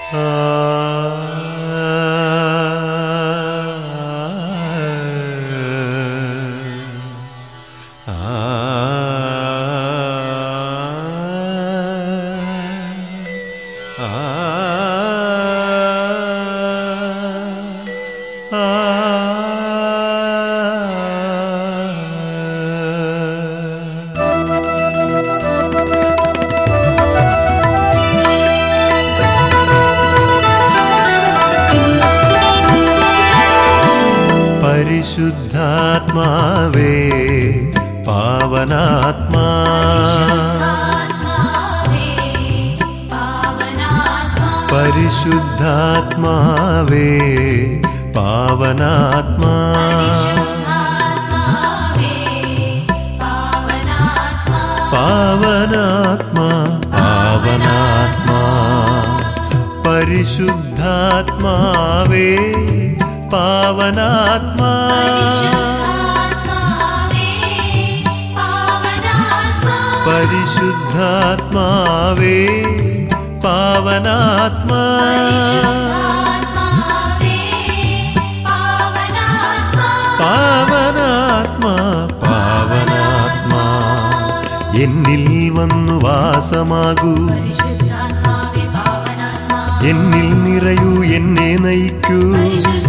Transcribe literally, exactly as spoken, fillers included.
പരിശുദ്ധാത്മാവേ പാവനാത്മാ പരിശുദ്ധാത്മാവേ പാവനാത്മാ പാവനാത്മാ പാവനാത്മാ പരിശുദ്ധാത്മാവേ പാവനാത്മാ പരിശുദ്ധാത്മാവേ പാവനാത്മാ പാവനാത്മാ പാവനാത്മാ എന്നിൽ വന്നു വാസമാകൂ എന്നിൽ നിറയൂ എന്നെ നയിക്കൂ